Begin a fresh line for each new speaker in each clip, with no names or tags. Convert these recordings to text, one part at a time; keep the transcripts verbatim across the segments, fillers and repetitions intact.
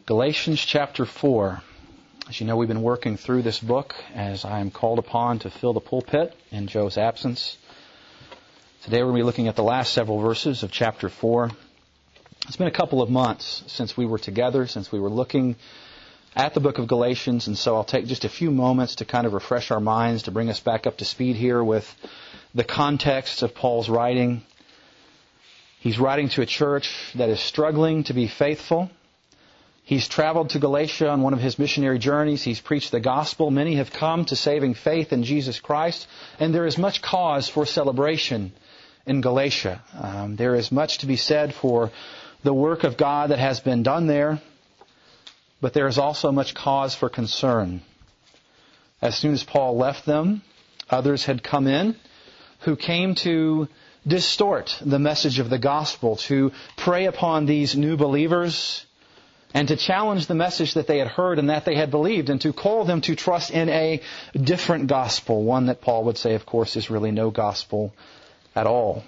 Galatians chapter four. As you know, we've been working through this book as I am called upon to fill the pulpit in Joe's absence. Today we're going to be looking at the last several verses of chapter four. It's been a couple of months since we were together, since we were looking at the book of Galatians, and so I'll take just a few moments to kind of refresh our minds, to bring us back up to speed here with the context of Paul's writing. He's writing to a church that is struggling to be faithful. He's traveled to Galatia on one of his missionary journeys. He's preached the gospel. Many have come to saving faith in Jesus Christ. And there is much cause for celebration in Galatia. Um, there is much to be said for the work of God that has been done there. But there is also much cause for concern. As soon as Paul left them, others had come in who came to distort the message of the gospel, to prey upon these new believers, and to challenge the message that they had heard and that they had believed, and to call them to trust in a different gospel, one that Paul would say, of course, is really no gospel at all.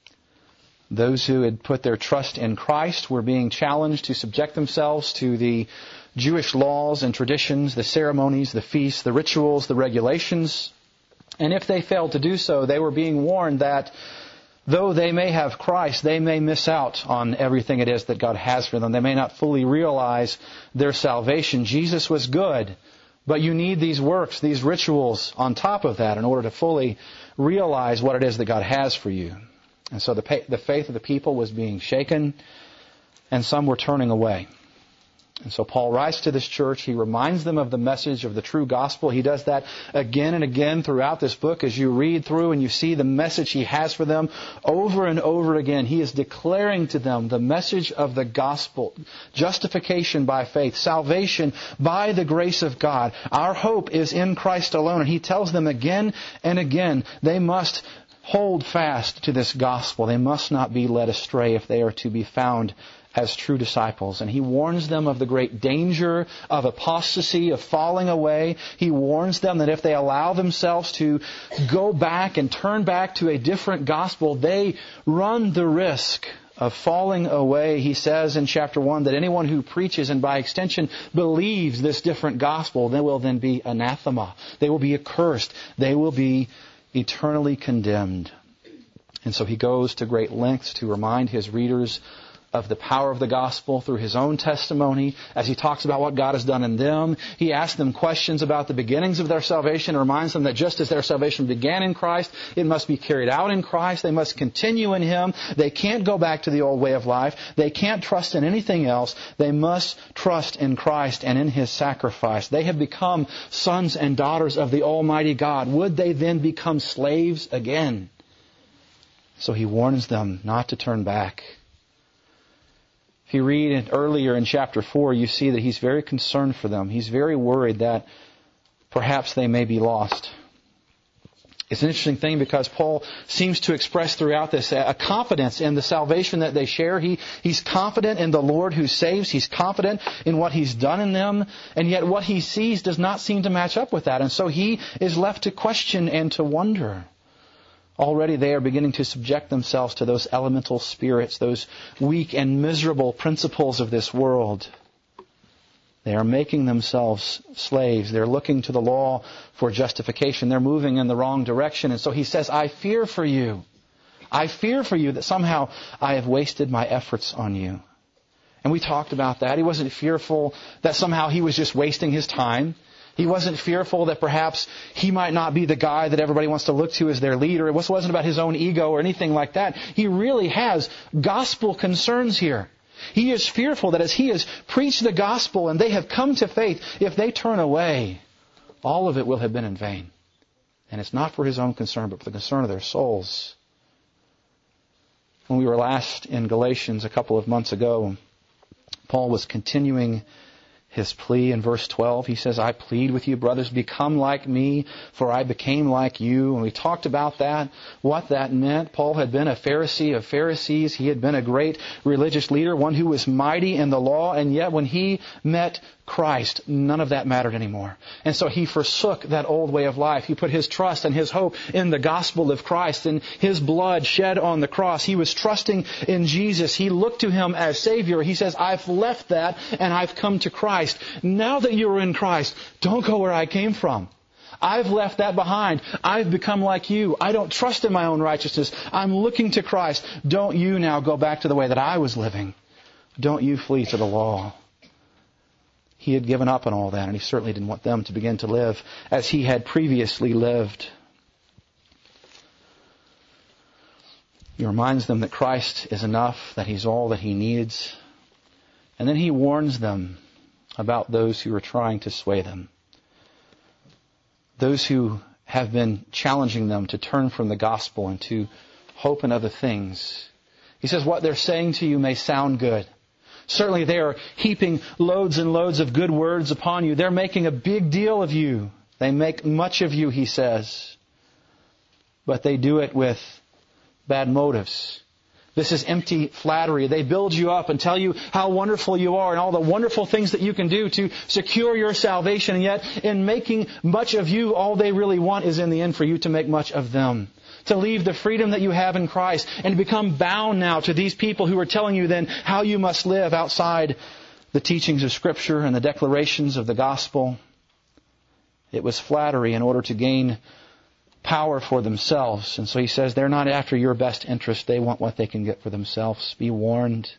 Those who had put their trust in Christ were being challenged to subject themselves to the Jewish laws and traditions, the ceremonies, the feasts, the rituals, the regulations. And if they failed to do so, they were being warned that though they may have Christ, they may miss out on everything it is that God has for them. They may not fully realize their salvation. Jesus was good, but you need these works, these rituals on top of that in order to fully realize what it is that God has for you. And so the, the faith of the people was being shaken, and some were turning away. And so Paul writes to this church. He reminds them of the message of the true gospel. He does that again and again throughout this book as you read through and you see the message he has for them over and over again. He is declaring to them the message of the gospel, justification by faith, salvation by the grace of God. Our hope is in Christ alone. And he tells them again and again they must hold fast to this gospel. They must not be led astray if they are to be found as true disciples. And he warns them of the great danger of apostasy, of falling away. He warns them that if they allow themselves to go back and turn back to a different gospel, they run the risk of falling away. He says in chapter one that anyone who preaches and by extension believes this different gospel, they will then be anathema. They will be accursed. They will be eternally condemned. And so he goes to great lengths to remind his readers of the power of the gospel through his own testimony. As he talks about what God has done in them, he asks them questions about the beginnings of their salvation and reminds them that just as their salvation began in Christ, it must be carried out in Christ. They must continue in Him. They can't go back to the old way of life. They can't trust in anything else. They must trust in Christ and in His sacrifice. They have become sons and daughters of the Almighty God. Would they then become slaves again? So he warns them not to turn back. If you read it earlier in chapter four, you see that he's very concerned for them. He's very worried that perhaps they may be lost. It's an interesting thing because Paul seems to express throughout this a confidence in the salvation that they share. He, he's confident in the Lord who saves. He's confident in what He's done in them. And yet what he sees does not seem to match up with that. And so he is left to question and to wonder. Already they are beginning to subject themselves to those elemental spirits, those weak and miserable principles of this world. They are making themselves slaves. They're looking to the law for justification. They're moving in the wrong direction. And so he says, I fear for you. I fear for you that somehow I have wasted my efforts on you. And we talked about that. He wasn't fearful that somehow he was just wasting his time. He wasn't fearful that perhaps he might not be the guy that everybody wants to look to as their leader. It wasn't about his own ego or anything like that. He really has gospel concerns here. He is fearful that as he has preached the gospel and they have come to faith, if they turn away, all of it will have been in vain. And it's not for his own concern, but for the concern of their souls. When we were last in Galatians a couple of months ago, Paul was continuing his plea in verse twelve. He says, I plead with you, brothers, become like me, for I became like you. And we talked about that, what that meant. Paul had been a Pharisee of Pharisees. He had been a great religious leader, one who was mighty in the law. And yet when he met Christ, none of that mattered anymore. And so he forsook that old way of life. He put his trust and his hope in the gospel of Christ and his blood shed on the cross. He was trusting in Jesus. He looked to Him as Savior. He says, I've left that and I've come to Christ. Now that you are in Christ, don't go where I came from. I've left that behind. I've become like you. I don't trust in my own righteousness. I'm looking to Christ. Don't you now go back to the way that I was living. Don't you flee to the law. He had given up on all that, and he certainly didn't want them to begin to live as he had previously lived. He reminds them that Christ is enough, that He's all that he needs. And then he warns them about those who are trying to sway them. Those who have been challenging them to turn from the gospel and to hope in other things. He says, what they're saying to you may sound good. Certainly they are heaping loads and loads of good words upon you. They're making a big deal of you. They make much of you, he says. But they do it with bad motives. This is empty flattery. They build you up and tell you how wonderful you are and all the wonderful things that you can do to secure your salvation. And yet, in making much of you, all they really want is in the end for you to make much of them. To leave the freedom that you have in Christ and to become bound now to these people who are telling you then how you must live outside the teachings of Scripture and the declarations of the gospel. It was flattery in order to gain power for themselves. And so he says they're not after your best interest. They want what they can get for themselves. Be warned.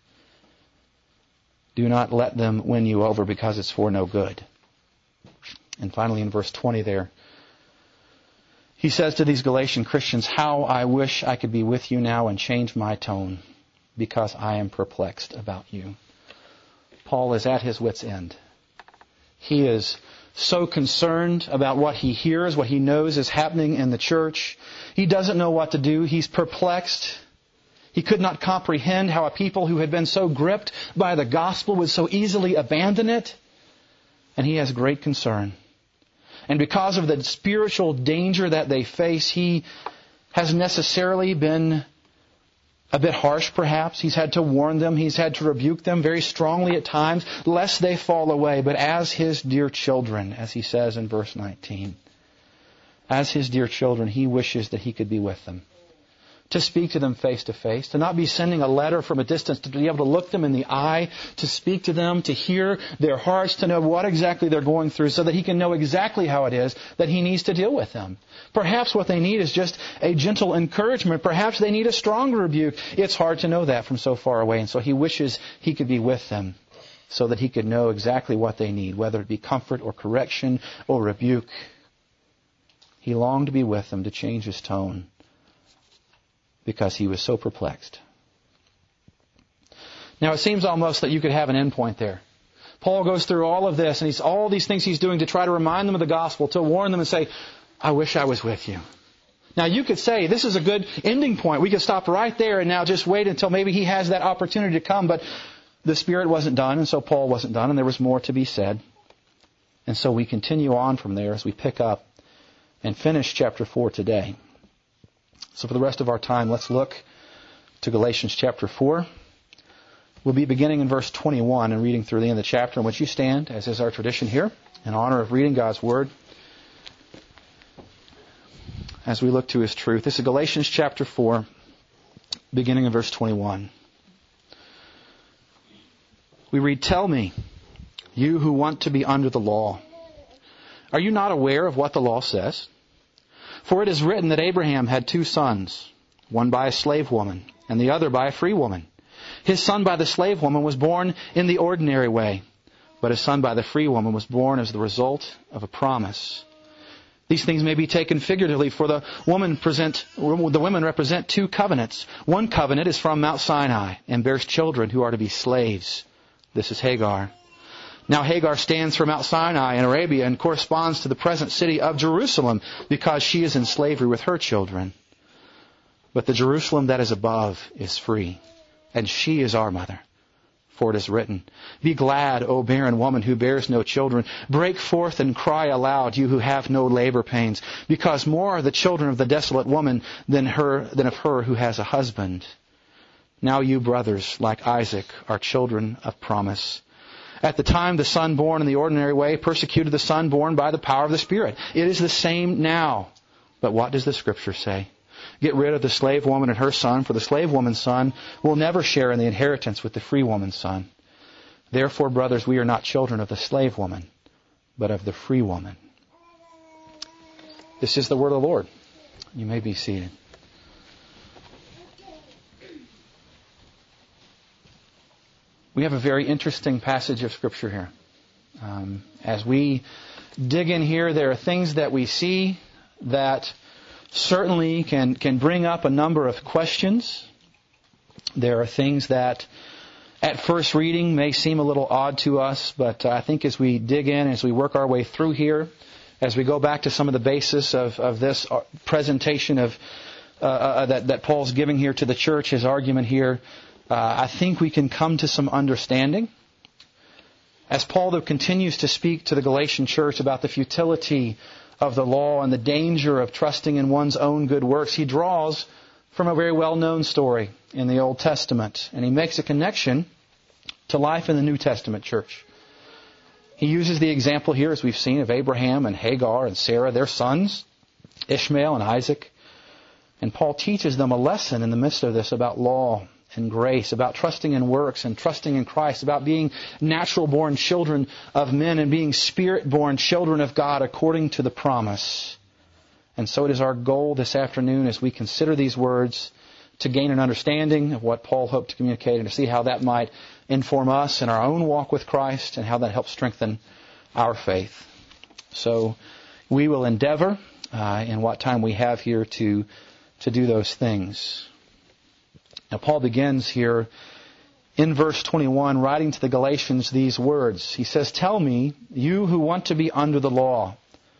Do not let them win you over because it's for no good. And finally in verse twenty there, he says to these Galatian Christians, how I wish I could be with you now and change my tone because I am perplexed about you. Paul is at his wit's end. He is so concerned about what he hears, what he knows is happening in the church. He doesn't know what to do. He's perplexed. He could not comprehend how a people who had been so gripped by the gospel would so easily abandon it. And he has great concern. And because of the spiritual danger that they face, he has necessarily been a bit harsh perhaps. He's had to warn them. He's had to rebuke them very strongly at times, lest they fall away. But as his dear children, as he says in verse nineteen, as his dear children, he wishes that he could be with them. To speak to them face to face, to not be sending a letter from a distance, to be able to look them in the eye, to speak to them, to hear their hearts, to know what exactly they're going through so that he can know exactly how it is that he needs to deal with them. Perhaps what they need is just a gentle encouragement. Perhaps they need a strong rebuke. It's hard to know that from so far away. And so he wishes he could be with them so that he could know exactly what they need, whether it be comfort or correction or rebuke. He longed to be with them, to change his tone, because he was so perplexed. Now it seems almost that you could have an end point there. Paul goes through all of this, and he's all these things he's doing to try to remind them of the gospel, to warn them and say, I wish I was with you. Now you could say, this is a good ending point. We could stop right there and now just wait until maybe he has that opportunity to come. But the Spirit wasn't done, and so Paul wasn't done, and there was more to be said. And so we continue on from there as we pick up and finish chapter four today. So for the rest of our time, let's look to Galatians chapter four. We'll be beginning in verse twenty-one and reading through the end of the chapter, in which you stand, as is our tradition here, in honor of reading God's Word as we look to His truth. This is Galatians chapter four, beginning in verse twenty-one. We read, Tell me, you who want to be under the law, are you not aware of what the law says? For it is written that Abraham had two sons, one by a slave woman and the other by a free woman. His son by the slave woman was born in the ordinary way, but his son by the free woman was born as the result of a promise. These things may be taken figuratively, for the woman present, the women represent two covenants. One covenant is from Mount Sinai and bears children who are to be slaves. This is Hagar. Now Hagar stands for Mount Sinai in Arabia and corresponds to the present city of Jerusalem because she is in slavery with her children. But the Jerusalem that is above is free, and she is our mother. For it is written, be glad, O barren woman who bears no children. Break forth and cry aloud, you who have no labor pains, because more are the children of the desolate woman than her than of her who has a husband. Now you, brothers, like Isaac, are children of promise. At the time, the son born in the ordinary way persecuted the son born by the power of the Spirit. It is the same now. But what does the Scripture say? Get rid of the slave woman and her son, for the slave woman's son will never share in the inheritance with the free woman's son. Therefore, brothers, we are not children of the slave woman, but of the free woman. This is the word of the Lord. You may be seated. We have a very interesting passage of Scripture here. Um, as we dig in here, there are things that we see that certainly can, can bring up a number of questions. There are things that at first reading may seem a little odd to us, but I think as we dig in, as we work our way through here, as we go back to some of the basis of, of this presentation of uh, uh, that, that Paul's giving here to the church, his argument here, Uh, I think we can come to some understanding. As Paul, though, continues to speak to the Galatian church about the futility of the law and the danger of trusting in one's own good works, he draws from a very well-known story in the Old Testament. And he makes a connection to life in the New Testament church. He uses the example here, as we've seen, of Abraham and Hagar and Sarah, their sons, Ishmael and Isaac. And Paul teaches them a lesson in the midst of this about law and grace, about trusting in works and trusting in Christ, about being natural-born children of men and being spirit-born children of God according to the promise. And so it is our goal this afternoon as we consider these words to gain an understanding of what Paul hoped to communicate and to see how that might inform us in our own walk with Christ and how that helps strengthen our faith. So we will endeavor uh, in what time we have here to, to do those things. Now, Paul begins here in verse twenty-one, writing to the Galatians these words. He says, tell me, you who want to be under the law,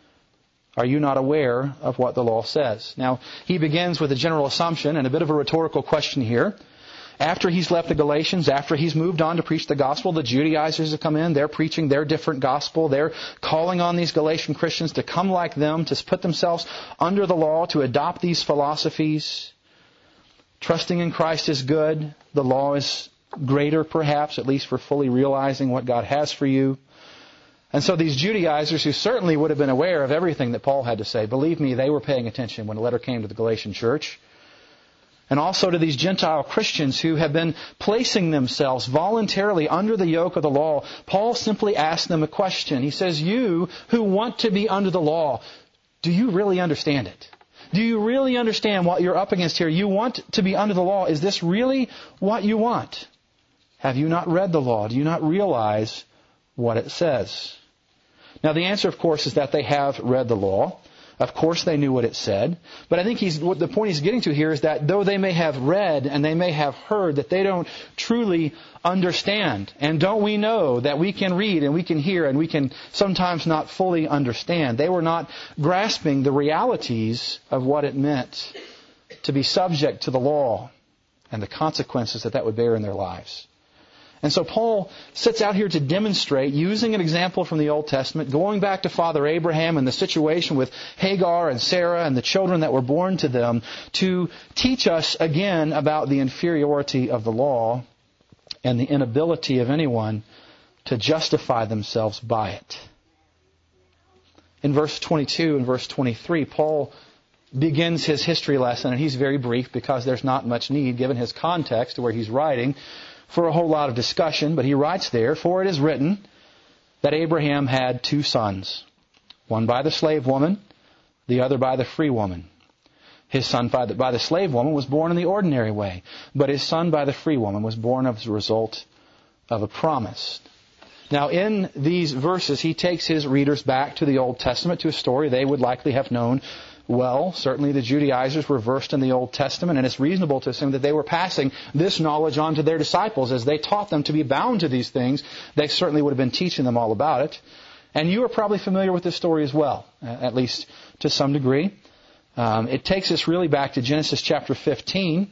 are you not aware of what the law says? Now, he begins with a general assumption and a bit of a rhetorical question here. After he's left the Galatians, after he's moved on to preach the gospel, the Judaizers have come in. They're preaching their different gospel. They're calling on these Galatian Christians to come like them, to put themselves under the law, to adopt these philosophies. Trusting in Christ is good. The law is greater, perhaps, at least for fully realizing what God has for you. And so these Judaizers, who certainly would have been aware of everything that Paul had to say, believe me, they were paying attention when the letter came to the Galatian church. And also to these Gentile Christians who have been placing themselves voluntarily under the yoke of the law, Paul simply asked them a question. He says, you who want to be under the law, do you really understand it? Do you really understand what you're up against here? You want to be under the law. Is this really what you want? Have you not read the law? Do you not realize what it says? Now, the answer, of course, is that they have read the law. Of course, they knew what it said. But I think he's, what the point he's getting to here is that though they may have read and they may have heard, that they don't truly understand. And don't we know that we can read and we can hear and we can sometimes not fully understand? They were not grasping the realities of what it meant to be subject to the law and the consequences that that would bear in their lives. And so Paul sets out here to demonstrate, using an example from the Old Testament, going back to Father Abraham and the situation with Hagar and Sarah and the children that were born to them, to teach us again about the inferiority of the law and the inability of anyone to justify themselves by it. In verse twenty-two and verse twenty-three, Paul begins his history lesson, and he's very brief because there's not much need, given his context to where he's writing, for a whole lot of discussion. But he writes there, for it is written that Abraham had two sons, one by the slave woman, the other by the free woman. His son by the, by the slave woman was born in the ordinary way, but his son by the free woman was born as a result of a promise. Now, in these verses, he takes his readers back to the Old Testament, to a story they would likely have known well. Certainly the Judaizers were versed in the Old Testament, and it's reasonable to assume that they were passing this knowledge on to their disciples. As they taught them to be bound to these things, they certainly would have been teaching them all about it. And you are probably familiar with this story as well, at least to some degree. Um, it takes us really back to Genesis chapter fifteen.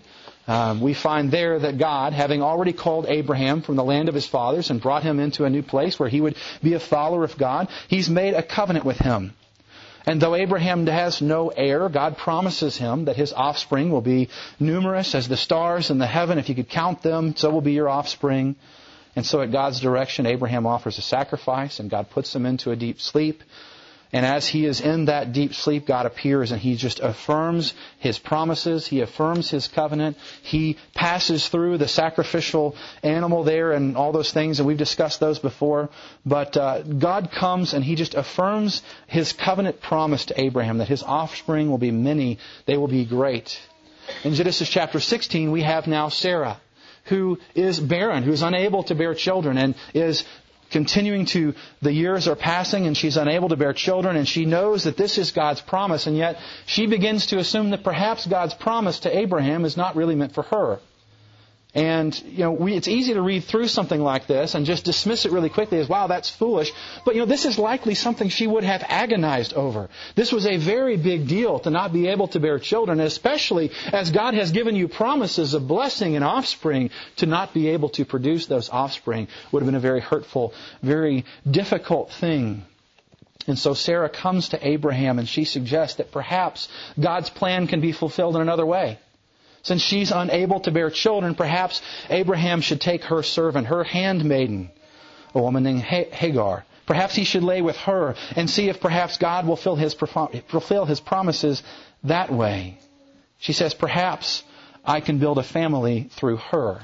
Um, we find there that God, having already called Abraham from the land of his fathers and brought him into a new place where he would be a follower of God, He's made a covenant with him. And though Abraham has no heir, God promises him that his offspring will be numerous as the stars in the heaven. If you could count them, so will be your offspring. And so at God's direction, Abraham offers a sacrifice, and God puts him into a deep sleep. And as he is in that deep sleep, God appears and He just affirms His promises. He affirms His covenant. He passes through the sacrificial animal there and all those things, and we've discussed those before. But uh, God comes and He just affirms His covenant promise to Abraham that his offspring will be many, they will be great. In Genesis chapter sixteen, we have now Sarah, who is barren, who is unable to bear children, and is continuing to, the years are passing and she's unable to bear children, and she knows that this is God's promise, and yet she begins to assume that perhaps God's promise to Abraham is not really meant for her. And, you know, we, it's easy to read through something like this and just dismiss it really quickly as, wow, that's foolish. But, you know, this is likely something she would have agonized over. This was a very big deal to not be able to bear children, especially as God has given you promises of blessing and offspring. To not be able to produce those offspring would have been a very hurtful, very difficult thing. And so Sarah comes to Abraham and she suggests that perhaps God's plan can be fulfilled in another way. Since she's unable to bear children, perhaps Abraham should take her servant, her handmaiden, a woman named Hagar. Perhaps he should lay with her and see if perhaps God will fulfill his, fulfill his promises that way. She says, perhaps I can build a family through her.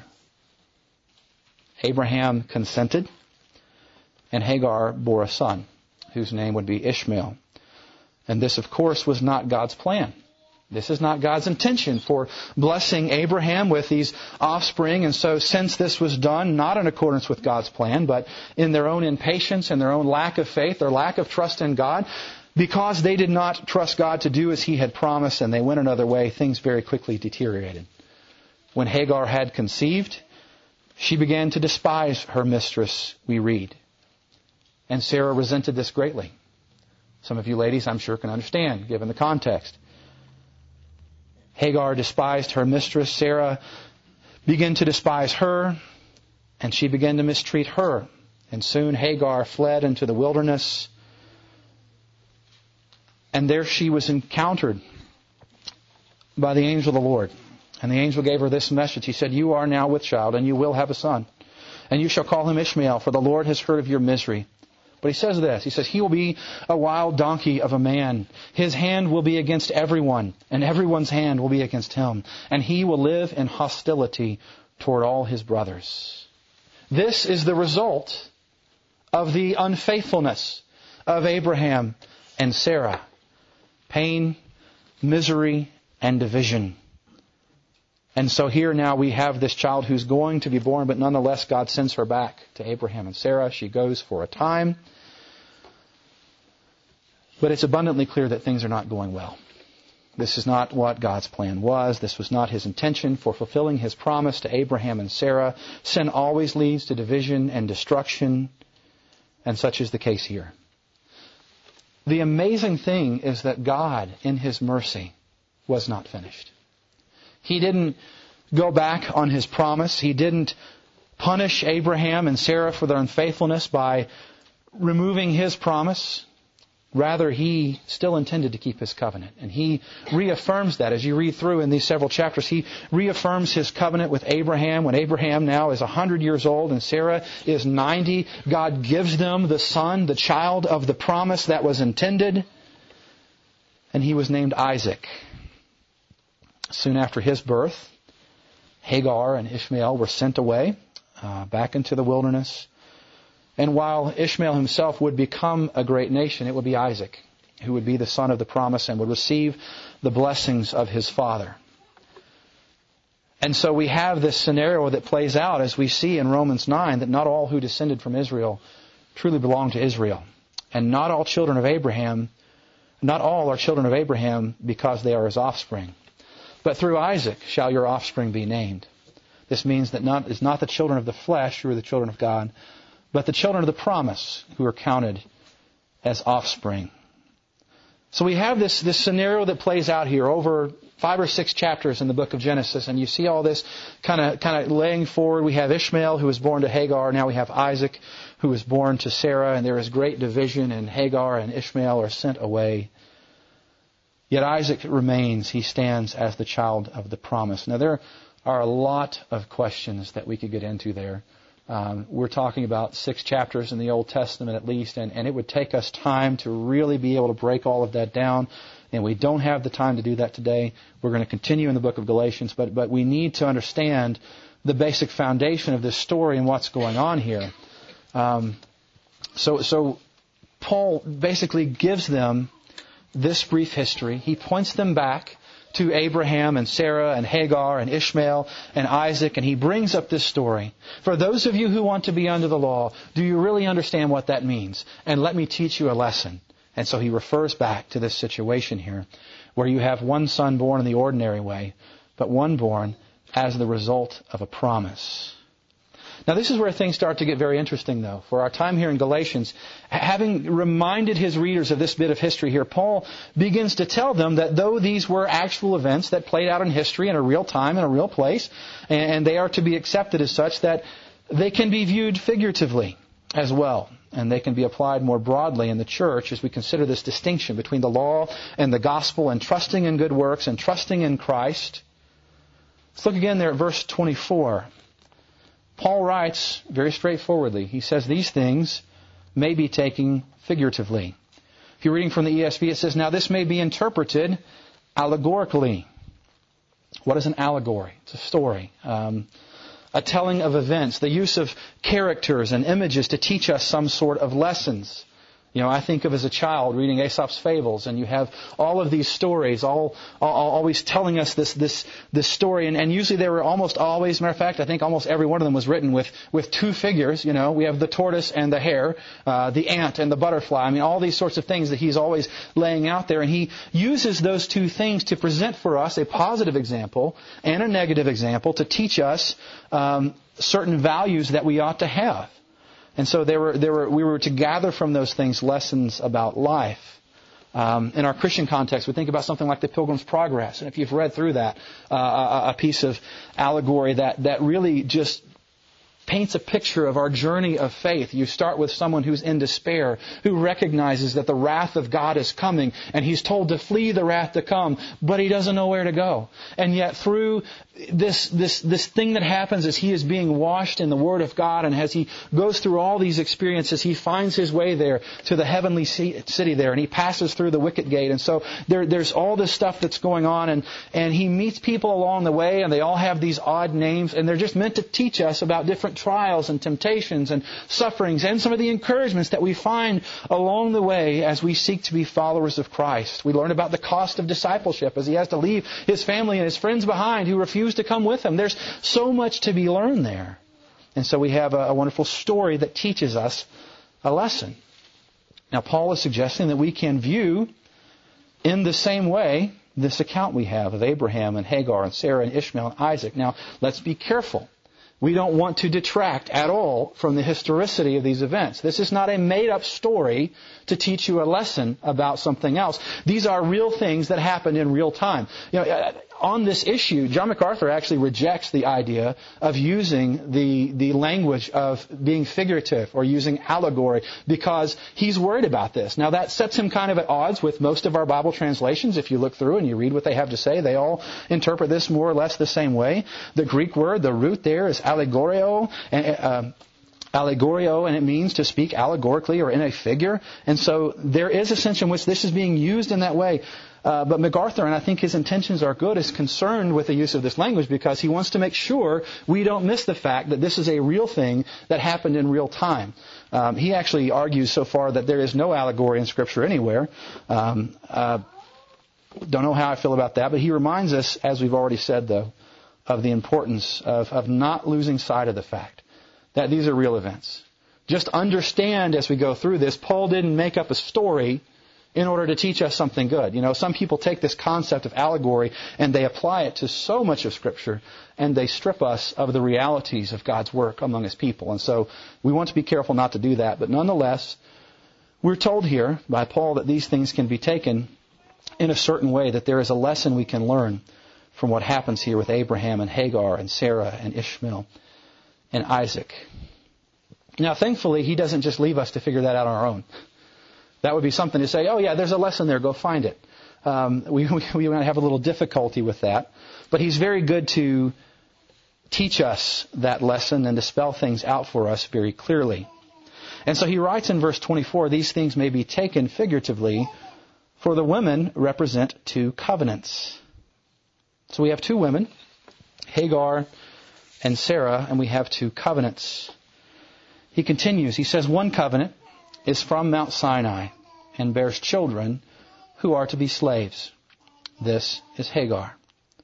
Abraham consented, and Hagar bore a son, whose name would be Ishmael. And this, of course, was not God's plan. This is not God's intention for blessing Abraham with these offspring. And so since this was done not in accordance with God's plan, but in their own impatience and their own lack of faith, their lack of trust in God, because they did not trust God to do as He had promised and they went another way, things very quickly deteriorated. When Hagar had conceived, she began to despise her mistress, we read. And Sarah resented this greatly. Some of you ladies, I'm sure, can understand, given the context. Hagar despised her mistress. Sarah began to despise her, and she began to mistreat her. And soon Hagar fled into the wilderness, and there she was encountered by the angel of the Lord. And the angel gave her this message. He said, "You are now with child, and you will have a son. And you shall call him Ishmael, for the Lord has heard of your misery." But he says this, he says, "He will be a wild donkey of a man. His hand will be against everyone, and everyone's hand will be against him. And he will live in hostility toward all his brothers." This is the result of the unfaithfulness of Abraham and Sarah. Pain, misery, and division. And so here now we have this child who's going to be born, but nonetheless God sends her back to Abraham and Sarah. She goes for a time. But it's abundantly clear that things are not going well. This is not what God's plan was. This was not His intention for fulfilling His promise to Abraham and Sarah. Sin always leads to division and destruction, and such is the case here. The amazing thing is that God, in His mercy, was not finished. He didn't go back on His promise. He didn't punish Abraham and Sarah for their unfaithfulness by removing His promise. Rather, He still intended to keep His covenant. And He reaffirms that. As you read through in these several chapters, He reaffirms His covenant with Abraham when Abraham now is one hundred years old and Sarah is ninety. God gives them the son, the child of the promise that was intended. And he was named Isaac. Soon after his birth, Hagar and Ishmael were sent away uh, back into the wilderness. And while Ishmael himself would become a great nation, it would be Isaac who would be the son of the promise and would receive the blessings of his father. And so we have this scenario that plays out as we see in Romans nine, that not all who descended from Israel truly belong to Israel. And not all children of Abraham, not all are children of Abraham because they are his offspring. But through Isaac shall your offspring be named. This means that not, it's not the children of the flesh who are the children of God, but the children of the promise who are counted as offspring. So we have this, this scenario that plays out here over five or six chapters in the book of Genesis, and you see all this kind of kind of laying forward. We have Ishmael, who was born to Hagar. Now we have Isaac, who was born to Sarah, and there is great division, and Hagar and Ishmael are sent away. Yet Isaac remains. He stands as the child of the promise. Now there are a lot of questions that we could get into there. Um, we're talking about six chapters in the Old Testament at least, and, and it would take us time to really be able to break all of that down. And we don't have the time to do that today. We're going to continue in the book of Galatians, but but we need to understand the basic foundation of this story and what's going on here. Um, so so Paul basically gives them this brief history. He points them back to Abraham and Sarah and Hagar and Ishmael and Isaac, and he brings up this story. For those of you who want to be under the law, do you really understand what that means? And let me teach you a lesson. And so he refers back to this situation here, where you have one son born in the ordinary way, but one born as the result of a promise. Now this is where things start to get very interesting, though. For our time here in Galatians, having reminded his readers of this bit of history here, Paul begins to tell them that though these were actual events that played out in history in a real time, in a real place, and they are to be accepted as such, that they can be viewed figuratively as well. And they can be applied more broadly in the church as we consider this distinction between the law and the gospel and trusting in good works and trusting in Christ. Let's look again there at verse twenty-four. Paul writes very straightforwardly. He says these things may be taken figuratively. If you're reading from the E S V, it says, now this may be interpreted allegorically. What is an allegory? It's a story. Um, a telling of events, the use of characters and images to teach us some sort of lessons. You know, I think of as a child reading Aesop's Fables, and you have all of these stories, all, all always telling us this this this story, and, and usually they were almost always, matter of fact, I think almost every one of them was written with with two figures. You know, we have the tortoise and the hare, uh, the ant and the butterfly. I mean, all these sorts of things that he's always laying out there, and he uses those two things to present for us a positive example and a negative example to teach us um, certain values that we ought to have. And so there were, there were, we were to gather from those things lessons about life. Um, in our Christian context, we think about something like the Pilgrim's Progress. And if you've read through that, uh, a, a piece of allegory that, that really just paints a picture of our journey of faith. You start with someone who's in despair, who recognizes that the wrath of God is coming, and he's told to flee the wrath to come, but he doesn't know where to go. And yet through this this this thing that happens as he is being washed in the Word of God, and as he goes through all these experiences, he finds his way there to the heavenly city there, and he passes through the wicket gate. And so there, there's all this stuff that's going on, and, and he meets people along the way, and they all have these odd names, and they're just meant to teach us about different trials and temptations and sufferings and some of the encouragements that we find along the way as we seek to be followers of Christ. We learn about the cost of discipleship as he has to leave his family and his friends behind who refuse to come with him. There's so much to be learned there. And so we have a, a wonderful story that teaches us a lesson. Now, Paul is suggesting that we can view in the same way this account we have of Abraham and Hagar and Sarah and Ishmael and Isaac. Now, let's be careful. We don't want to detract at all from the historicity of these events. This is not a made-up story to teach you a lesson about something else. These are real things that happened in real time. You know, on this issue, John MacArthur actually rejects the idea of using the the language of being figurative or using allegory because he's worried about this. Now, that sets him kind of at odds with most of our Bible translations. If you look through and you read what they have to say, they all interpret this more or less the same way. The Greek word, the root there is allegorio, and uh, allegorio, and it means to speak allegorically or in a figure. And so there is a sense in which this is being used in that way. Uh, but MacArthur, and I think his intentions are good, is concerned with the use of this language because he wants to make sure we don't miss the fact that this is a real thing that happened in real time. Um, he actually argues so far that there is no allegory in Scripture anywhere. Um, uh, don't know how I feel about that, but he reminds us, as we've already said, though, of the importance of, of not losing sight of the fact that these are real events. Just understand as we go through this, Paul didn't make up a story in order to teach us something good. You know, some people take this concept of allegory and they apply it to so much of Scripture and they strip us of the realities of God's work among His people. And so we want to be careful not to do that. But nonetheless, we're told here by Paul that these things can be taken in a certain way, that there is a lesson we can learn from what happens here with Abraham and Hagar and Sarah and Ishmael and Isaac. Now, thankfully, He doesn't just leave us to figure that out on our own. That would be something to say, oh yeah, there's a lesson there, go find it. Um, we, we, we might have a little difficulty with that. But He's very good to teach us that lesson and to spell things out for us very clearly. And so He writes in verse twenty-four, these things may be taken figuratively, for the women represent two covenants. So we have two women, Hagar and Sarah, and we have two covenants. He continues, he says, one covenant is from Mount Sinai and bears children who are to be slaves. This is Hagar.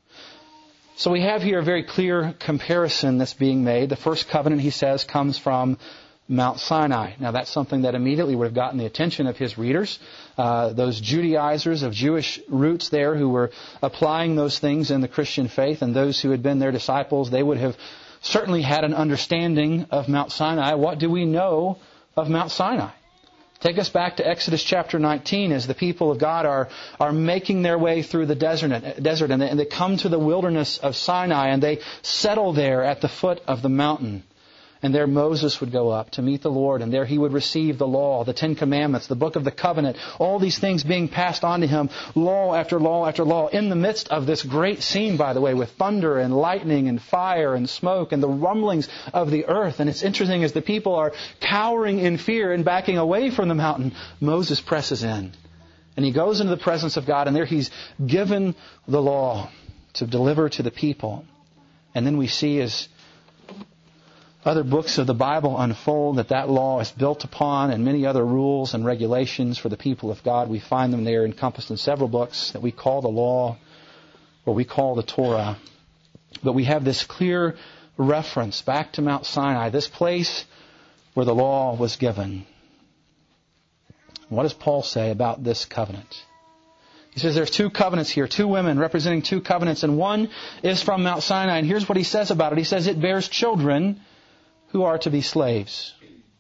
So we have here a very clear comparison that's being made. The first covenant, he says, comes from Mount Sinai. Now that's something that immediately would have gotten the attention of his readers. Uh, those Judaizers of Jewish roots there who were applying those things in the Christian faith, and those who had been their disciples, they would have certainly had an understanding of Mount Sinai. What do we know of Mount Sinai? Take us back to Exodus chapter nineteen as the people of God are, are making their way through the desert, desert and, they, and they come to the wilderness of Sinai and they settle there at the foot of the mountain. And there Moses would go up to meet the Lord, and there he would receive the law, the Ten Commandments, the Book of the Covenant, all these things being passed on to him, law after law after law, in the midst of this great scene, by the way, with thunder and lightning and fire and smoke and the rumblings of the earth. And it's interesting, as the people are cowering in fear and backing away from the mountain, Moses presses in. And he goes into the presence of God, and there he's given the law to deliver to the people. And then we see as other books of the Bible unfold that that law is built upon, and many other rules and regulations for the people of God. We find them there encompassed in several books that we call the law, or we call the Torah. But we have this clear reference back to Mount Sinai, this place where the law was given. What does Paul say about this covenant? He says there's two covenants here, two women representing two covenants, and one is from Mount Sinai. And here's what he says about it. He says it bears children who are to be slaves.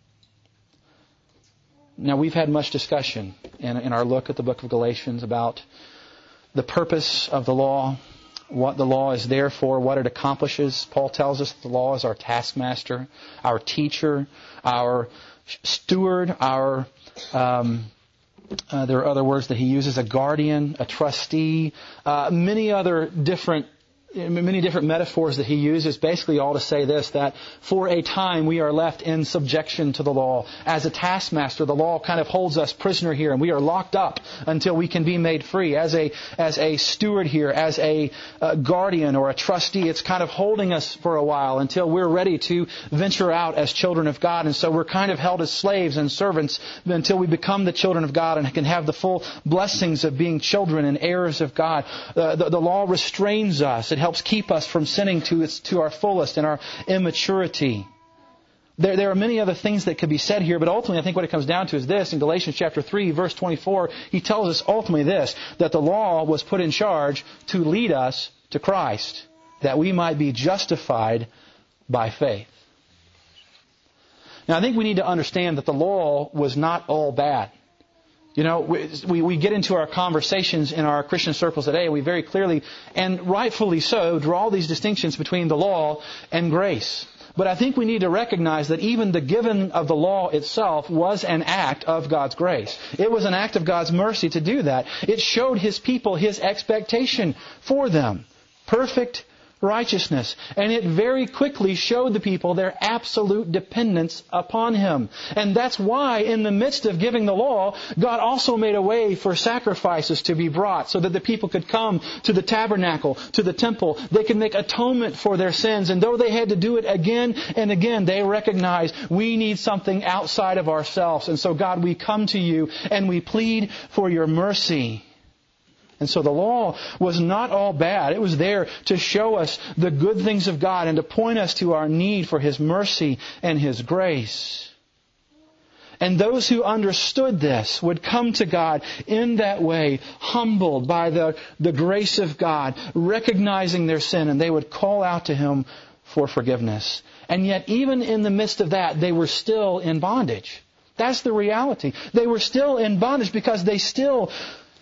Now, we've had much discussion in, in our look at the book of Galatians about the purpose of the law, what the law is there for, what it accomplishes. Paul tells us the law is our taskmaster, our teacher, our steward, our um, uh, there are other words that he uses, a guardian, a trustee, uh, many other different Many different metaphors that he uses, basically all to say this, that for a time we are left in subjection to the law. As a taskmaster, the law kind of holds us prisoner here, and we are locked up until we can be made free. As a as a steward here, as a uh, guardian or a trustee, it's kind of holding us for a while until we're ready to venture out as children of God. And so we're kind of held as slaves and servants until we become the children of God and can have the full blessings of being children and heirs of God. Uh, the, the law restrains us. It helps keep us from sinning to its to our fullest in our immaturity. There, there are many other things that could be said here, but ultimately I think what it comes down to is this. In Galatians chapter three, verse twenty-four, he tells us ultimately this, that the law was put in charge to lead us to Christ, that we might be justified by faith. Now I think we need to understand that the law was not all bad. You know, we, we get into our conversations in our Christian circles today, we very clearly, and rightfully so, draw these distinctions between the law and grace. But I think we need to recognize that even the giving of the law itself was an act of God's grace. It was an act of God's mercy to do that. It showed His people His expectation for them. Perfect righteousness. And it very quickly showed the people their absolute dependence upon Him. And that's why in the midst of giving the law, God also made a way for sacrifices to be brought so that the people could come to the tabernacle, to the temple. They could make atonement for their sins. And though they had to do it again and again, they recognized we need something outside of ourselves. And so God, we come to you and we plead for your mercy. And so the law was not all bad. It was there to show us the good things of God and to point us to our need for His mercy and His grace. And those who understood this would come to God in that way, humbled by the, the grace of God, recognizing their sin, and they would call out to Him for forgiveness. And yet, even in the midst of that, they were still in bondage. That's the reality. They were still in bondage because they still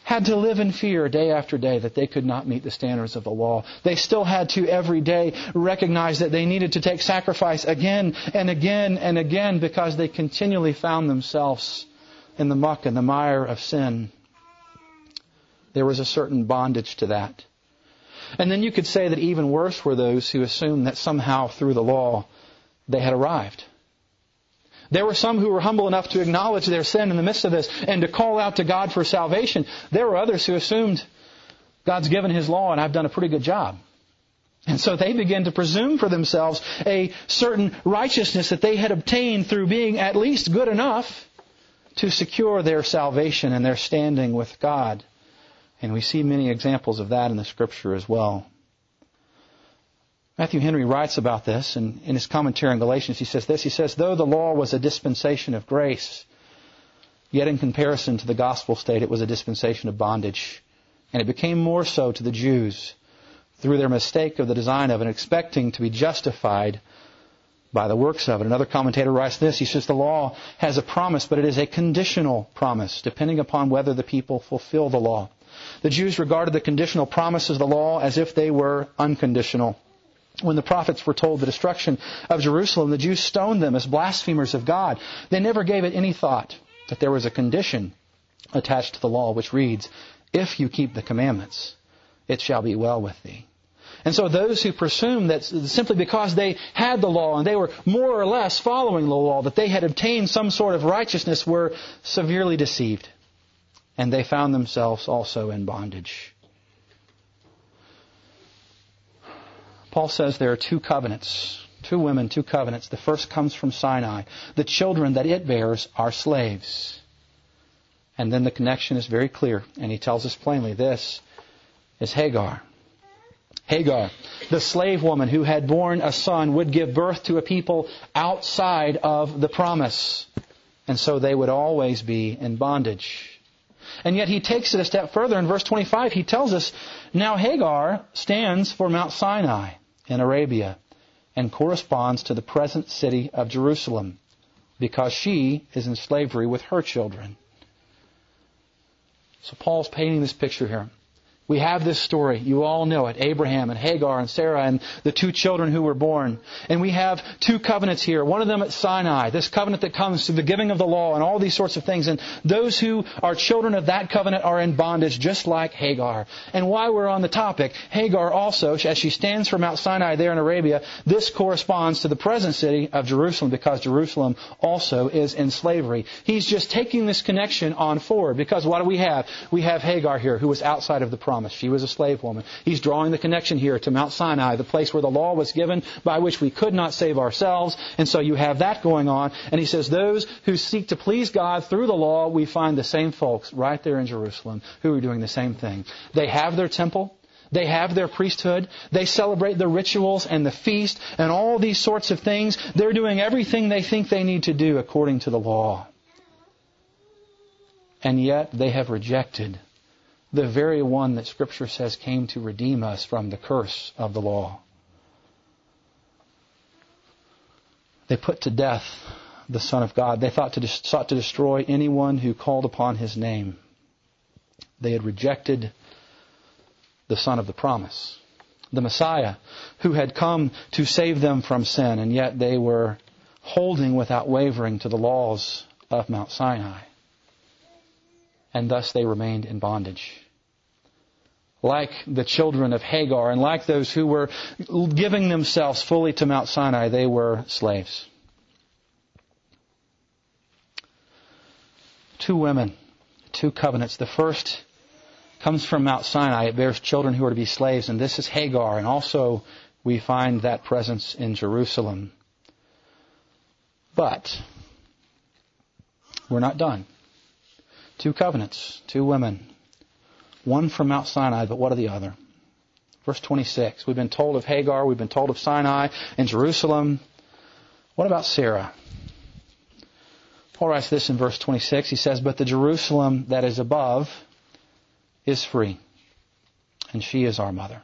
had to live in fear day after day that they could not meet the standards of the law. They still had to every day recognize that they needed to take sacrifice again and again and again because they continually found themselves in the muck and the mire of sin. There was a certain bondage to that. And then you could say that even worse were those who assumed that somehow through the law they had arrived. There were some who were humble enough to acknowledge their sin in the midst of this and to call out to God for salvation. There were others who assumed God's given His law and I've done a pretty good job. And so they began to presume for themselves a certain righteousness that they had obtained through being at least good enough to secure their salvation and their standing with God. And we see many examples of that in the Scripture as well. Matthew Henry writes about this, and in his commentary on Galatians he says this, he says, though the law was a dispensation of grace, yet in comparison to the gospel state it was a dispensation of bondage. And it became more so to the Jews through their mistake of the design of it, expecting to be justified by the works of it. Another commentator writes this, he says, the law has a promise, but it is a conditional promise, depending upon whether the people fulfill the law. The Jews regarded the conditional promises of the law as if they were unconditional. When the prophets foretold the destruction of Jerusalem, the Jews stoned them as blasphemers of God. They never gave it any thought that there was a condition attached to the law which reads, if you keep the commandments, it shall be well with thee. And so those who presumed that simply because they had the law and they were more or less following the law, that they had obtained some sort of righteousness, were severely deceived. And they found themselves also in bondage. Paul says there are two covenants, two women, two covenants. The first comes from Sinai. The children that it bears are slaves. And then the connection is very clear, and he tells us plainly, this is Hagar. Hagar, the slave woman who had borne a son, would give birth to a people outside of the promise. And so they would always be in bondage. And yet he takes it a step further. In verse twenty-five, he tells us, now Hagar stands for Mount Sinai in Arabia and corresponds to the present city of Jerusalem because she is in slavery with her children. So Paul's painting this picture here. We have this story. You all know it. Abraham and Hagar and Sarah and the two children who were born. And we have two covenants here. One of them at Sinai. This covenant that comes through the giving of the law and all these sorts of things. And those who are children of that covenant are in bondage just like Hagar. And while we're on the topic, Hagar also, as she stands for Mount Sinai there in Arabia, this corresponds to the present city of Jerusalem because Jerusalem also is in slavery. He's just taking this connection on forward because what do we have? We have Hagar here who was outside of the promise. She was a slave woman. He's drawing the connection here to Mount Sinai, the place where the law was given by which we could not save ourselves. And so you have that going on. And he says those who seek to please God through the law, we find the same folks right there in Jerusalem who are doing the same thing. They have their temple. They have their priesthood. They celebrate the rituals and the feast and all these sorts of things. They're doing everything they think they need to do according to the law. And yet they have rejected the very one that Scripture says came to redeem us from the curse of the law. They put to death the Son of God. They thought to sought to destroy anyone who called upon His name. They had rejected the Son of the promise, the Messiah, who had come to save them from sin, and yet they were holding without wavering to the laws of Mount Sinai. And thus they remained in bondage. Like the children of Hagar and like those who were giving themselves fully to Mount Sinai, they were slaves. Two women, two covenants. The first comes from Mount Sinai. It bears children who are to be slaves, and this is Hagar. And also we find that presence in Jerusalem. But we're not done. Two covenants, two women. One from Mount Sinai, but what of the other? Verse twenty-six. We've been told of Hagar, we've been told of Sinai and Jerusalem. What about Sarah? Paul writes this in verse twenty-six. He says, but the Jerusalem that is above is free, and she is our mother.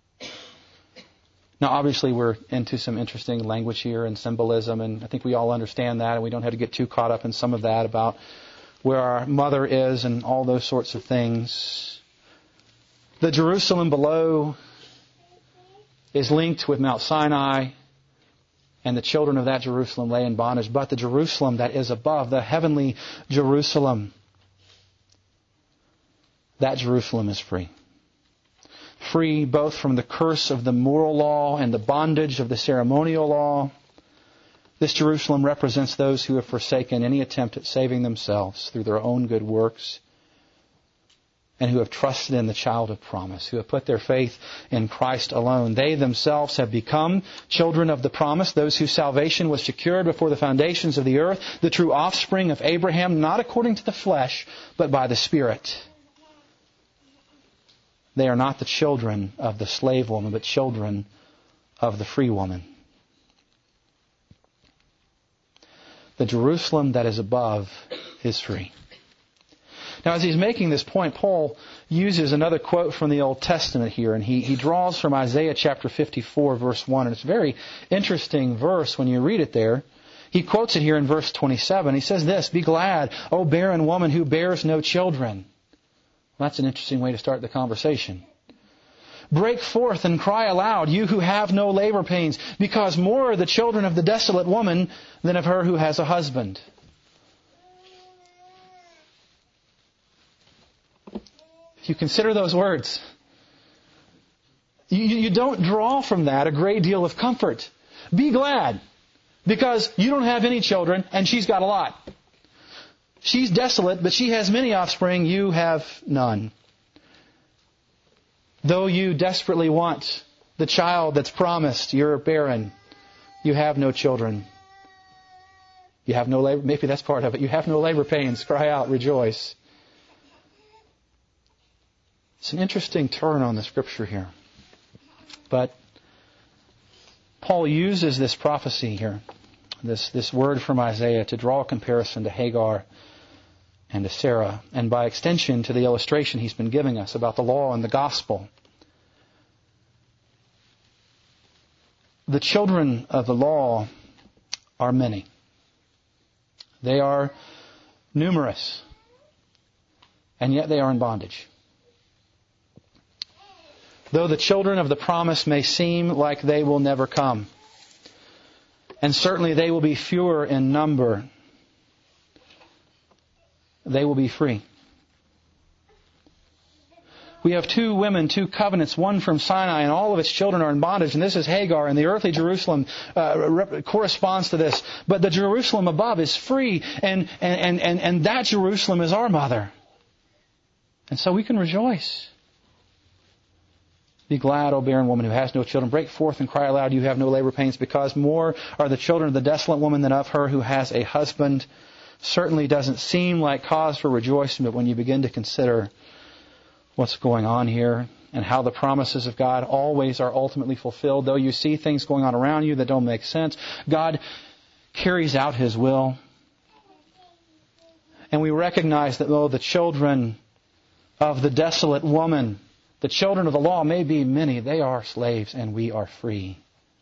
Now, obviously, we're into some interesting language here and symbolism, and I think we all understand that, and we don't have to get too caught up in some of that about where our mother is and all those sorts of things. The Jerusalem below is linked with Mount Sinai, and the children of that Jerusalem lay in bondage. But the Jerusalem that is above, the heavenly Jerusalem, that Jerusalem is free. Free both from the curse of the moral law and the bondage of the ceremonial law. This Jerusalem represents those who have forsaken any attempt at saving themselves through their own good works, and who have trusted in the child of promise, who have put their faith in Christ alone. They themselves have become children of the promise, those whose salvation was secured before the foundations of the earth, the true offspring of Abraham, not according to the flesh, but by the Spirit. They are not the children of the slave woman, but children of the free woman. The Jerusalem that is above is free. Now, as he's making this point, Paul uses another quote from the Old Testament here, and he, he draws from Isaiah chapter fifty-four, verse one. And it's a very interesting verse when you read it there. He quotes it here in verse twenty-seven. He says this, "Be glad, O barren woman who bears no children." Well, that's an interesting way to start the conversation. "Break forth and cry aloud, you who have no labor pains, because more are the children of the desolate woman than of her who has a husband." If you consider those words, you, you don't draw from that a great deal of comfort. Be glad, because you don't have any children and she's got a lot. She's desolate, but she has many offspring. You have none. Though you desperately want the child that's promised, you're barren. You have no children. You have no labor. Maybe that's part of it. You have no labor pains. Cry out, rejoice. It's an interesting turn on the Scripture here. But Paul uses this prophecy here, this, this word from Isaiah, to draw a comparison to Hagar and to Sarah, and by extension to the illustration he's been giving us about the law and the gospel. The children of the law are many. They are numerous, and yet they are in bondage. Though the children of the promise may seem like they will never come, and certainly they will be fewer in number, they will be free. We have two women, two covenants, one from Sinai, and all of its children are in bondage. And this is Hagar, and the earthly Jerusalem uh, rep- corresponds to this. But the Jerusalem above is free, and, and, and, and that Jerusalem is our mother. And so we can rejoice. Be glad, O barren woman who has no children. Break forth and cry aloud, you have no labor pains, because more are the children of the desolate woman than of her who has a husband. Certainly doesn't seem like cause for rejoicing, but when you begin to consider what's going on here and how the promises of God always are ultimately fulfilled, though you see things going on around you that don't make sense, God carries out His will. And we recognize that though the children of the desolate woman, the children of the law may be many, they are slaves and we are free.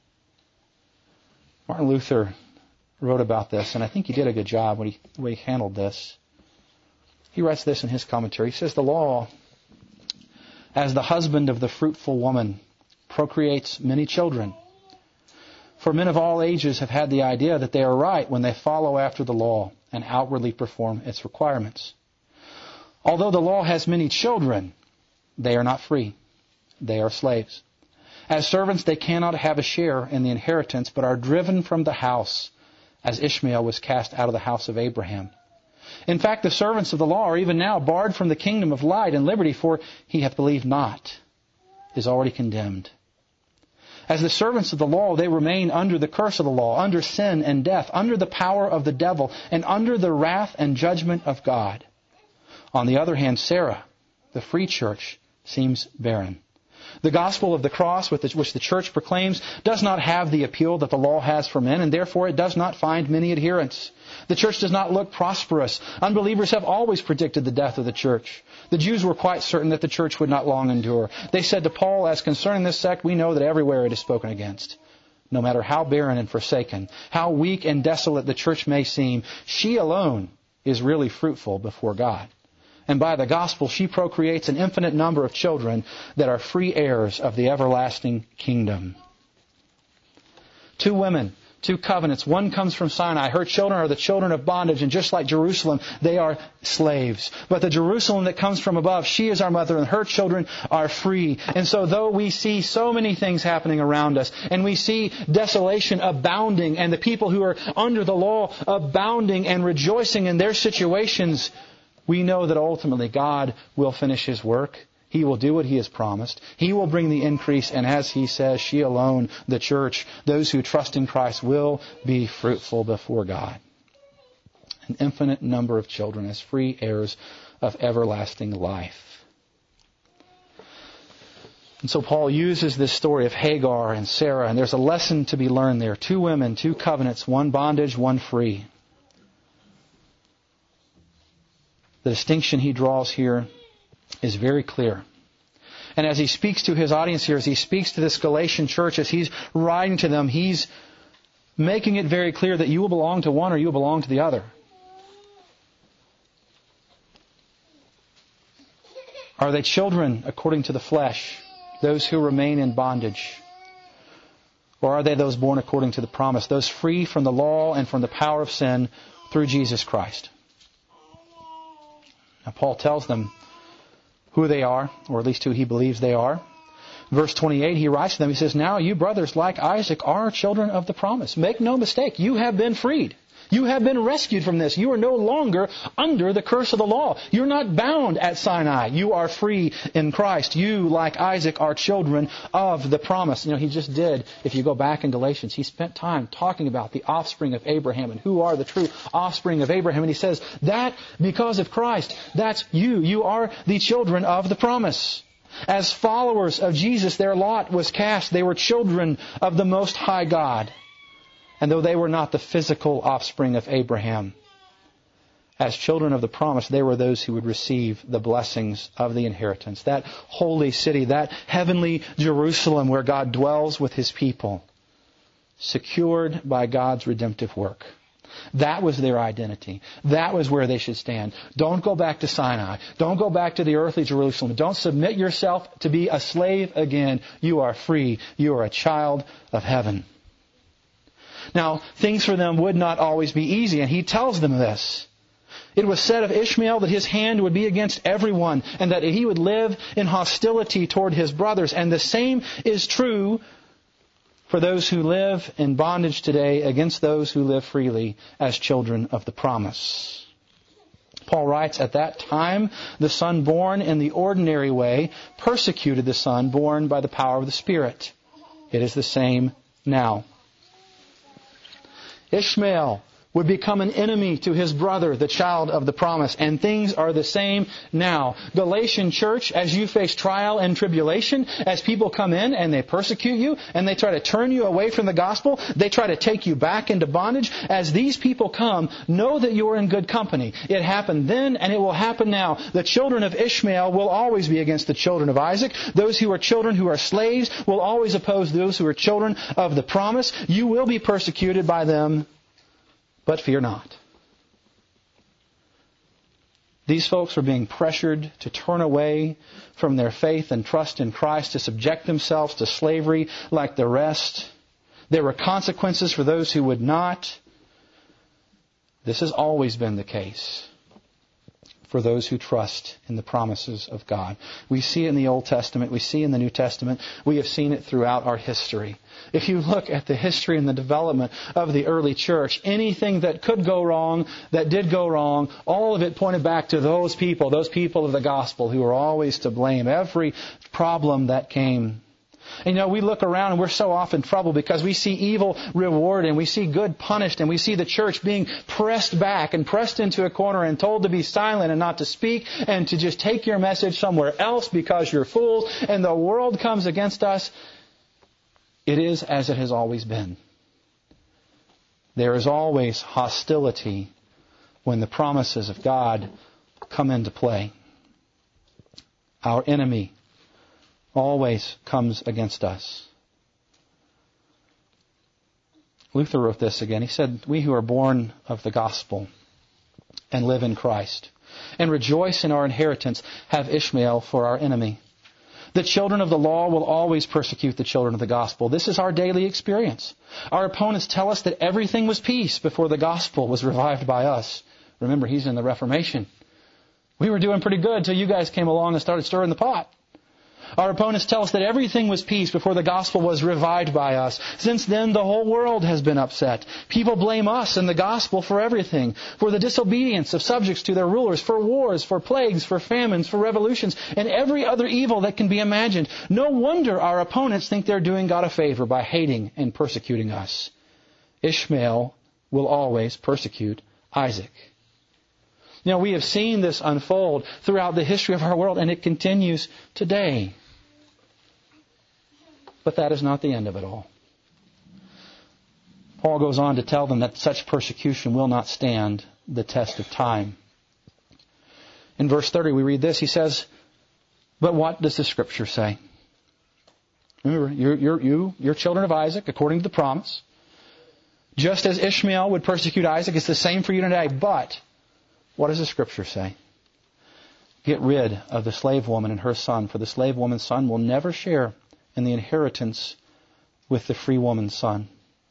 Martin Luther wrote about this, and I think he did a good job when he, the way he handled this. He writes this in his commentary. He says, the law, as the husband of the fruitful woman, procreates many children. For men of all ages have had the idea that they are right when they follow after the law and outwardly perform its requirements. Although the law has many children, they are not free. They are slaves. As servants, they cannot have a share in the inheritance, but are driven from the house, as Ishmael was cast out of the house of Abraham. In fact, the servants of the law are even now barred from the kingdom of light and liberty, for he hath believed not, is already condemned. As the servants of the law, they remain under the curse of the law, under sin and death, under the power of the devil, and under the wrath and judgment of God. On the other hand, Sarah, the free church, seems barren. The gospel of the cross, which the church proclaims, does not have the appeal that the law has for men, and therefore it does not find many adherents. The church does not look prosperous. Unbelievers have always predicted the death of the church. The Jews were quite certain that the church would not long endure. They said to Paul, as concerning this sect, we know that everywhere it is spoken against. No matter how barren and forsaken, how weak and desolate the church may seem, she alone is really fruitful before God. And by the gospel, she procreates an infinite number of children that are free heirs of the everlasting kingdom. Two women, two covenants. One comes from Sinai. Her children are the children of bondage, and just like Jerusalem, they are slaves. But the Jerusalem that comes from above, she is our mother, and her children are free. And so though we see so many things happening around us, and we see desolation abounding, and the people who are under the law abounding and rejoicing in their situations, we know that ultimately God will finish His work. He will do what He has promised. He will bring the increase, and as He says, she alone, the church, those who trust in Christ, will be fruitful before God. An infinite number of children as free heirs of everlasting life. And so Paul uses this story of Hagar and Sarah, and there's a lesson to be learned there. Two women, two covenants, one bondage, one free. The distinction he draws here is very clear. And as he speaks to his audience here, as he speaks to this Galatian church, as he's writing to them, he's making it very clear that you will belong to one or you will belong to the other. Are they children according to the flesh, those who remain in bondage? Or are they those born according to the promise, those free from the law and from the power of sin through Jesus Christ? Now, Paul tells them who they are, or at least who he believes they are. Verse twenty-eight, he writes to them, he says, "Now you brothers, like Isaac, are children of the promise. Make no mistake, you have been freed. You have been rescued from this. You are no longer under the curse of the law. You're not bound at Sinai. You are free in Christ. You, like Isaac, are children of the promise." You know, he just did, if you go back in Galatians, he spent time talking about the offspring of Abraham and who are the true offspring of Abraham. And he says, that because of Christ, that's you. You are the children of the promise. As followers of Jesus, their lot was cast. They were children of the Most High God. And though they were not the physical offspring of Abraham, as children of the promise, they were those who would receive the blessings of the inheritance. That holy city, that heavenly Jerusalem where God dwells with His people, secured by God's redemptive work. That was their identity. That was where they should stand. Don't go back to Sinai. Don't go back to the earthly Jerusalem. Don't submit yourself to be a slave again. You are free. You are a child of heaven. Now, things for them would not always be easy, and he tells them this. It was said of Ishmael that his hand would be against everyone, and that he would live in hostility toward his brothers. And the same is true for those who live in bondage today against those who live freely as children of the promise. Paul writes, at that time, the son born in the ordinary way persecuted the son born by the power of the Spirit. It is the same now. Ishmael would become an enemy to his brother, the child of the promise. And things are the same now. Galatian church, as you face trial and tribulation, as people come in and they persecute you, and they try to turn you away from the gospel, they try to take you back into bondage, as these people come, know that you are in good company. It happened then, and it will happen now. The children of Ishmael will always be against the children of Isaac. Those who are children who are slaves will always oppose those who are children of the promise. You will be persecuted by them, but fear not. These folks were being pressured to turn away from their faith and trust in Christ, to subject themselves to slavery like the rest. There were consequences for those who would not. This has always been the case for those who trust in the promises of God. We see it in the Old Testament. We see it in the New Testament. We have seen it throughout our history. If you look at the history and the development of the early church, anything that could go wrong, that did go wrong, all of it pointed back to those people, those people of the gospel who were always to blame. Every problem that came. And, you know, we look around and we're so often troubled because we see evil rewarded and we see good punished, and we see the church being pressed back and pressed into a corner and told to be silent and not to speak and to just take your message somewhere else because you're fools, and the world comes against us. It is as it has always been. There is always hostility when the promises of God come into play. Our enemy always comes against us. Luther wrote this again. He said, "We who are born of the gospel and live in Christ, and rejoice in our inheritance, have Ishmael for our enemy. The children of the law will always persecute the children of the gospel. This is our daily experience. Our opponents tell us that everything was peace before the gospel was revived by us. Remember, he's in the Reformation. We were doing pretty good until you guys came along and started stirring the pot. Our opponents tell us that everything was peace before the gospel was revived by us. Since then, the whole world has been upset. People blame us and the gospel for everything, for the disobedience of subjects to their rulers, for wars, for plagues, for famines, for revolutions, and every other evil that can be imagined. No wonder our opponents think they're doing God a favor by hating and persecuting us. Ishmael will always persecute Isaac. Now, we have seen this unfold throughout the history of our world, and it continues today. But that is not the end of it all. Paul goes on to tell them that such persecution will not stand the test of time. In verse thirty, we read this. He says, "But what does the Scripture say?" Remember, you're, you're, you, you're children of Isaac, according to the promise. Just as Ishmael would persecute Isaac, it's the same for you today. But what does the Scripture say? Get rid of the slave woman and her son, for the slave woman's son will never share in the inheritance with the free woman's son.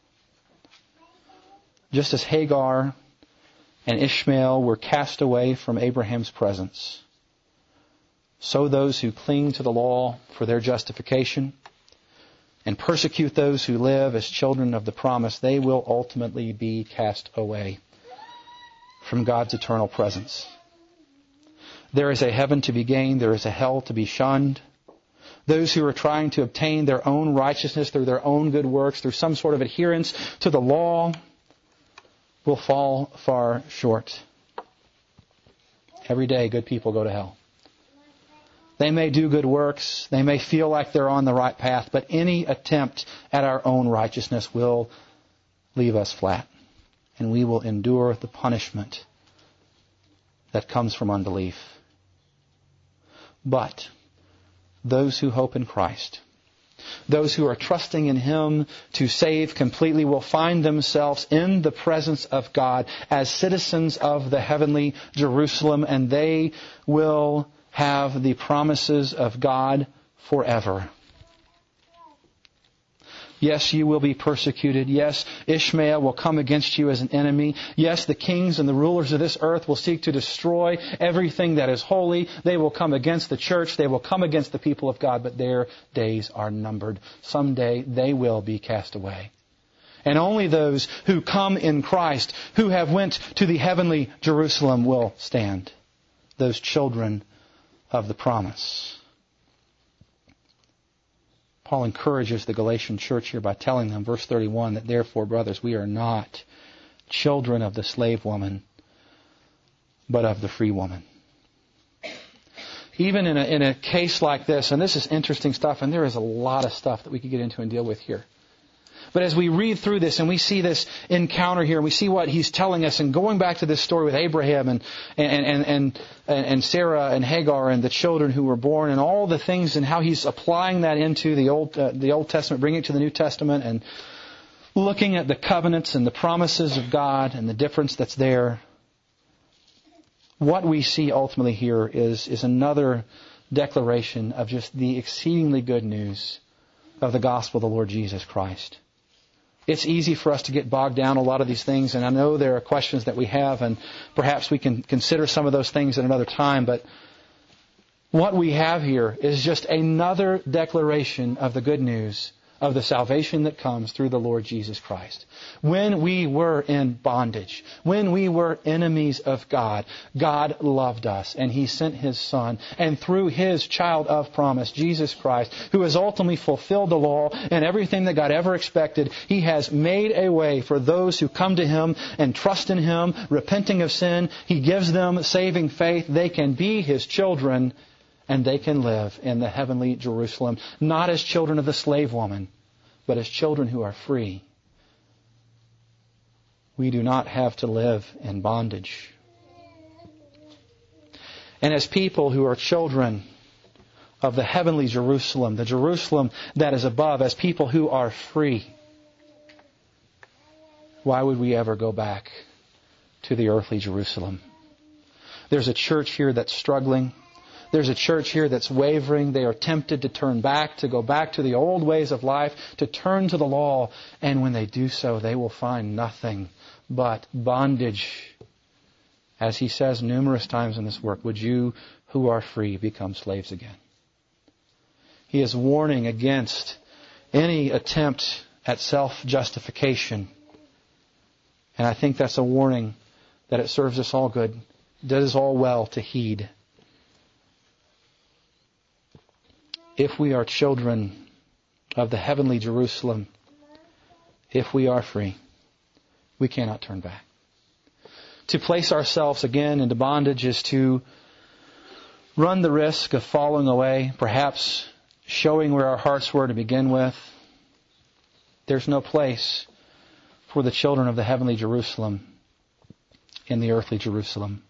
Just as Hagar and Ishmael were cast away from Abraham's presence, so those who cling to the law for their justification and persecute those who live as children of the promise, they will ultimately be cast away from God's eternal presence. There is a heaven to be gained. There is a hell to be shunned. Those who are trying to obtain their own righteousness through their own good works, through some sort of adherence to the law, will fall far short. Every day, good people go to hell. They may do good works. They may feel like they're on the right path, but any attempt at our own righteousness will leave us flat. And we will endure the punishment that comes from unbelief. But those who hope in Christ, those who are trusting in Him to save completely, will find themselves in the presence of God as citizens of the heavenly Jerusalem, and they will have the promises of God forever. Yes, you will be persecuted. Yes, Ishmael will come against you as an enemy. Yes, the kings and the rulers of this earth will seek to destroy everything that is holy. They will come against the church. They will come against the people of God, but their days are numbered. Someday they will be cast away. And only those who come in Christ, who have went to the heavenly Jerusalem, will stand. Those children of the promise. Paul encourages the Galatian church here by telling them, verse thirty-one, that therefore, brothers, we are not children of the slave woman, but of the free woman. Even in a, in a case like this, and this is interesting stuff, and there is a lot of stuff that we could get into and deal with here. But as we read through this and we see this encounter here, and we see what he's telling us, and going back to this story with Abraham and and and and, and Sarah and Hagar and the children who were born, and all the things, and how he's applying that into the Old uh, the Old Testament, bringing it to the New Testament, and looking at the covenants and the promises of God and the difference that's there. What we see ultimately here is is another declaration of just the exceedingly good news of the gospel of the Lord Jesus Christ. It's easy for us to get bogged down in a lot of these things, and I know there are questions that we have, and perhaps we can consider some of those things at another time, but what we have here is just another declaration of the good news of the salvation that comes through the Lord Jesus Christ. When we were in bondage, when we were enemies of God, God loved us, and He sent His Son. And through His child of promise, Jesus Christ, who has ultimately fulfilled the law and everything that God ever expected, He has made a way for those who come to Him and trust in Him, repenting of sin. He gives them saving faith. They can be His children, and they can live in the heavenly Jerusalem, not as children of the slave woman, but as children who are free. We do not have to live in bondage. And as people who are children of the heavenly Jerusalem, the Jerusalem that is above, as people who are free, why would we ever go back to the earthly Jerusalem? There's a church here that's struggling. There's a church here that's wavering. They are tempted to turn back, to go back to the old ways of life, to turn to the law. And when they do so, they will find nothing but bondage. As he says numerous times in this work, would you who are free become slaves again? He is warning against any attempt at self-justification. And I think that's a warning that it serves us all good, does all well to heed. If we are children of the heavenly Jerusalem, if we are free, we cannot turn back. To place ourselves again into bondage is to run the risk of falling away, perhaps showing where our hearts were to begin with. There's no place for the children of the heavenly Jerusalem in the earthly Jerusalem.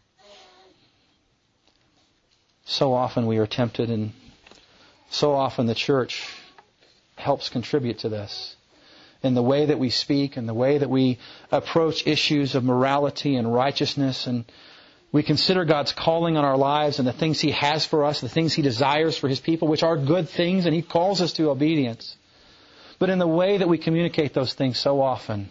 So often we are tempted, and so often the church helps contribute to this. In the way that we speak, and the way that we approach issues of morality and righteousness, and we consider God's calling on our lives and the things He has for us, the things He desires for His people, which are good things, and He calls us to obedience. But in the way that we communicate those things so often,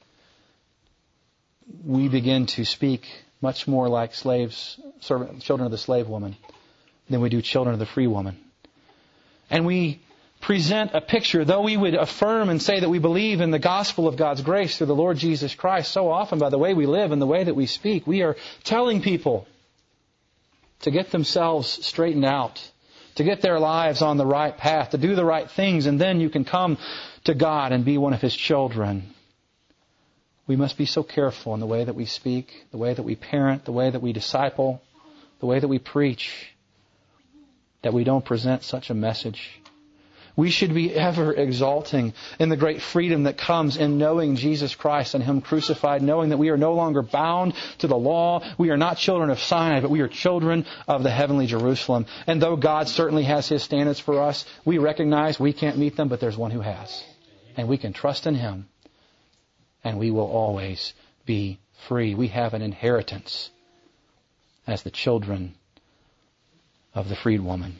we begin to speak much more like slaves, servant, children of the slave woman, than we do children of the free woman. And we present a picture, though we would affirm and say that we believe in the gospel of God's grace through the Lord Jesus Christ, so often by the way we live and the way that we speak, we are telling people to get themselves straightened out, to get their lives on the right path, to do the right things, and then you can come to God and be one of His children. We must be so careful in the way that we speak, the way that we parent, the way that we disciple, the way that we preach, that we don't present such a message. We should be ever exalting in the great freedom that comes in knowing Jesus Christ and Him crucified, knowing that we are no longer bound to the law. We are not children of Sinai, but we are children of the heavenly Jerusalem. And though God certainly has His standards for us, we recognize we can't meet them, but there's one who has. And we can trust in Him, and we will always be free. We have an inheritance as the children of the freed woman.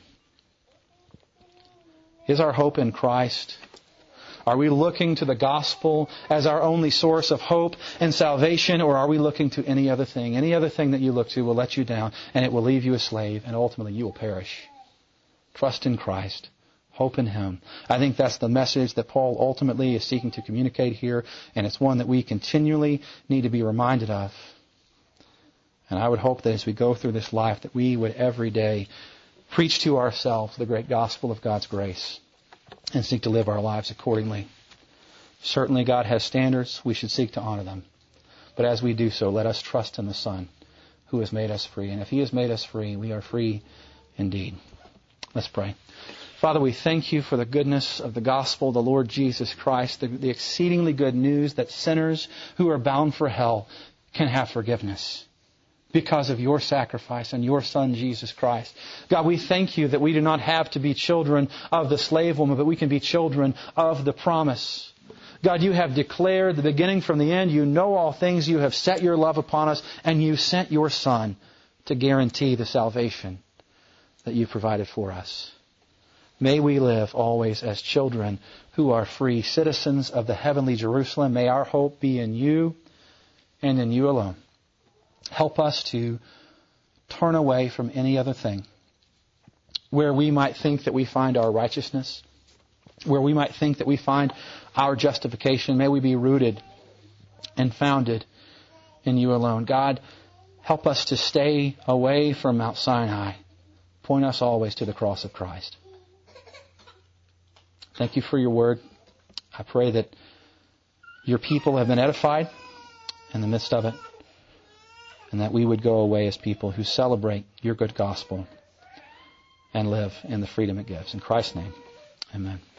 Is our hope in Christ? Are we looking to the gospel as our only source of hope and salvation, or are we looking to any other thing? Any other thing that you look to will let you down, and it will leave you a slave, and ultimately you will perish. Trust in Christ. Hope in Him. I think that's the message that Paul ultimately is seeking to communicate here, and it's one that we continually need to be reminded of. And I would hope that as we go through this life, that we would every day preach to ourselves the great gospel of God's grace and seek to live our lives accordingly. Certainly God has standards. We should seek to honor them. But as we do so, let us trust in the Son who has made us free. And if He has made us free, we are free indeed. Let's pray. Father, we thank You for the goodness of the gospel, the Lord Jesus Christ, the, the exceedingly good news that sinners who are bound for hell can have forgiveness because of Your sacrifice and Your Son, Jesus Christ. God, we thank You that we do not have to be children of the slave woman, but we can be children of the promise. God, You have declared the beginning from the end. You know all things. You have set Your love upon us, and You sent Your Son to guarantee the salvation that You provided for us. May we live always as children who are free, citizens of the heavenly Jerusalem. May our hope be in You and in You alone. Help us to turn away from any other thing where we might think that we find our righteousness, where we might think that we find our justification. May we be rooted and founded in You alone. God, help us to stay away from Mount Sinai. Point us always to the cross of Christ. Thank You for Your word. I pray that Your people have been edified in the midst of it, and that we would go away as people who celebrate Your good gospel and live in the freedom it gives. In Christ's name, amen.